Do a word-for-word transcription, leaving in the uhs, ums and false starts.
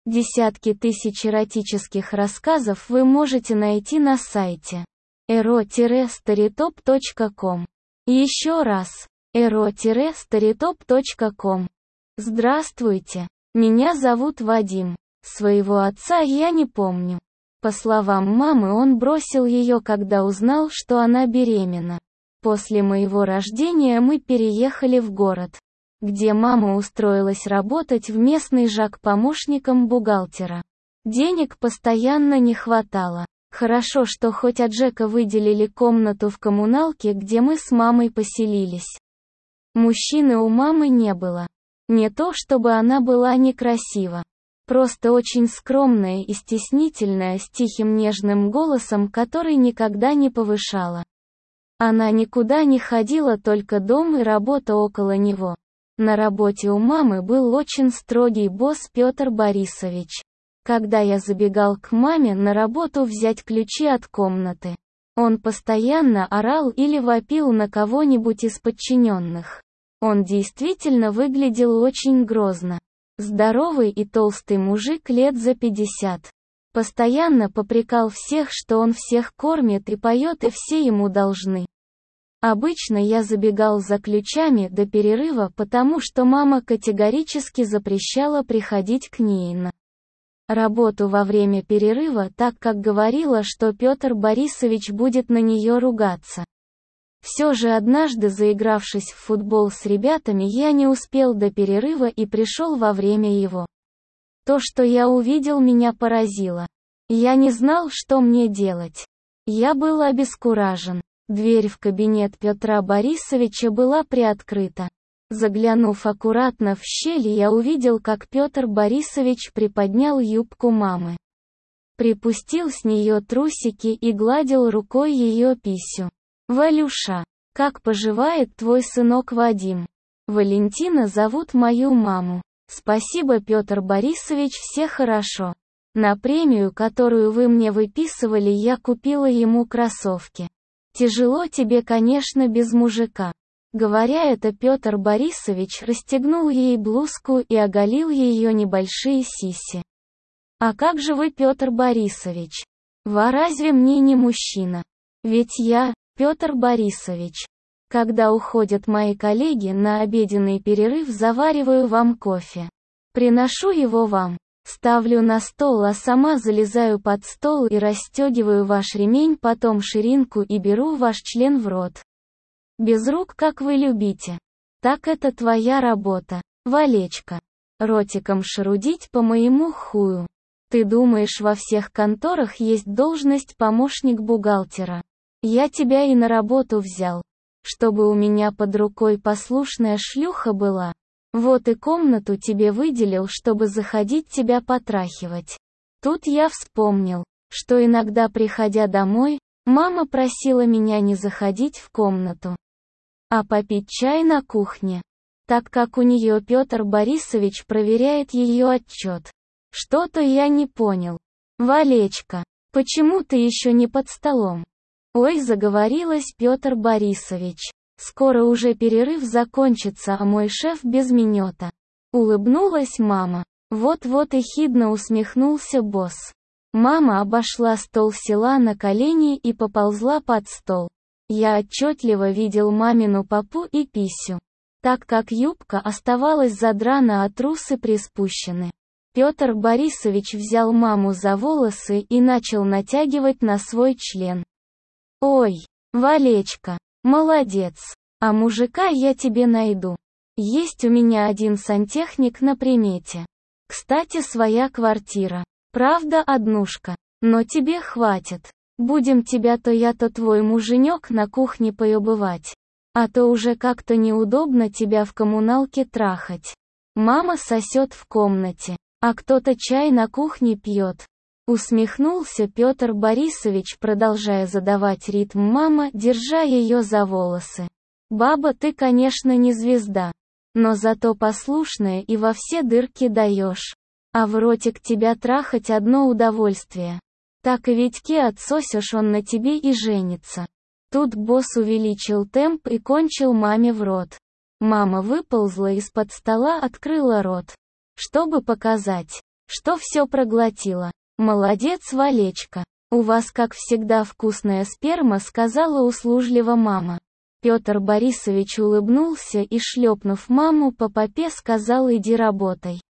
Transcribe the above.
Десятки тысяч эротических рассказов вы можете найти на сайте эро старитоп точка ком. Еще раз, эро старитоп точка ком. Здравствуйте, меня зовут Вадим. Своего отца я не помню. По словам мамы, он бросил ее, когда узнал, что она беременна. После моего рождения мы переехали в город, где мама устроилась работать в местный ЖАК помощником бухгалтера. Денег постоянно не хватало. Хорошо, что хоть от ЖЭКа выделили комнату в коммуналке, где мы с мамой поселились. Мужчины у мамы не было. Не то чтобы она была некрасива. Просто очень скромная и стеснительная, с тихим нежным голосом, который никогда не повышала. Она никуда не ходила, только дом и работа около него. На работе у мамы был очень строгий босс Петр Борисович. Когда я забегал к маме на работу взять ключи от комнаты, он постоянно орал или вопил на кого-нибудь из подчиненных. Он действительно выглядел очень грозно. Здоровый и толстый мужик лет за пятьдесят. Постоянно попрекал всех, что он всех кормит и поет, и все ему должны. Обычно я забегал за ключами до перерыва, потому что мама категорически запрещала приходить к ней на работу во время перерыва, так как говорила, что Петр Борисович будет на нее ругаться. Все же однажды, заигравшись в футбол с ребятами, я не успел до перерыва и пришел во время его. То, что я увидел, меня поразило. Я не знал, что мне делать. Я был обескуражен. Дверь в кабинет Петра Борисовича была приоткрыта. Заглянув аккуратно в щель, я увидел, как Петр Борисович приподнял юбку мамы, припустил с нее трусики и гладил рукой ее писю. «Валюша, как поживает твой сынок Вадим? Валентина зовут мою маму. Спасибо, Петр Борисович, все хорошо. На премию, которую вы мне выписывали, я купила ему кроссовки. Тяжело тебе, конечно, без мужика». Говоря это, Петр Борисович расстегнул ей блузку и оголил ее небольшие сиси. «А как же вы, Петр Борисович? Вы разве мне не мужчина? Ведь я, Петр Борисович, когда уходят мои коллеги на обеденный перерыв, завариваю вам кофе. Приношу его вам, ставлю на стол, а сама залезаю под стол и расстегиваю ваш ремень, потом ширинку и беру ваш член в рот. Без рук, как вы любите. Так это твоя работа, Валечка. Ротиком шарудить по моему хую. Ты думаешь, во всех конторах есть должность помощник бухгалтера? Я тебя и на работу взял, чтобы у меня под рукой послушная шлюха была. Вот и комнату тебе выделил, чтобы заходить тебя потрахивать. Тут я вспомнил, что иногда, приходя домой, мама просила меня не заходить в комнату, а попить чай на кухне, так как у нее Петр Борисович проверяет ее отчет. Что-то я не понял. Валечка, почему ты еще не под столом? Ой, заговорилась, Петр Борисович. Скоро уже перерыв закончится, а мой шеф без минета. Улыбнулась мама. Вот-вот, ехидно усмехнулся босс. Мама обошла стол, села на колени и поползла под стол. Я отчетливо видел мамину попу и писю, так как юбка оставалась задрана, а трусы приспущены. Петр Борисович взял маму за волосы и начал натягивать на свой член. «Ой, Валечка, молодец, а мужика я тебе найду. Есть у меня один сантехник на примете. Кстати, своя квартира. Правда, однушка, но тебе хватит. Будем тебя то я, то твой муженек на кухне поебывать. А то уже как-то неудобно тебя в коммуналке трахать. Мама сосет в комнате, а кто-то чай на кухне пьет». Усмехнулся Петр Борисович, продолжая задавать ритм, мама, держа ее за волосы. «Баба, ты, конечно, не звезда, но зато послушная и во все дырки даешь. А в ротик тебя трахать одно удовольствие. Так и Витьке отсосешь, он на тебе и женится». Тут босс увеличил темп и кончил маме в рот. Мама выползла из-под стола, открыла рот, чтобы показать, что все проглотила. Молодец, Валечка. У вас, как всегда, вкусная сперма, сказала услужливо мама. Петр Борисович улыбнулся и, шлепнув маму по попе, сказал: иди работай.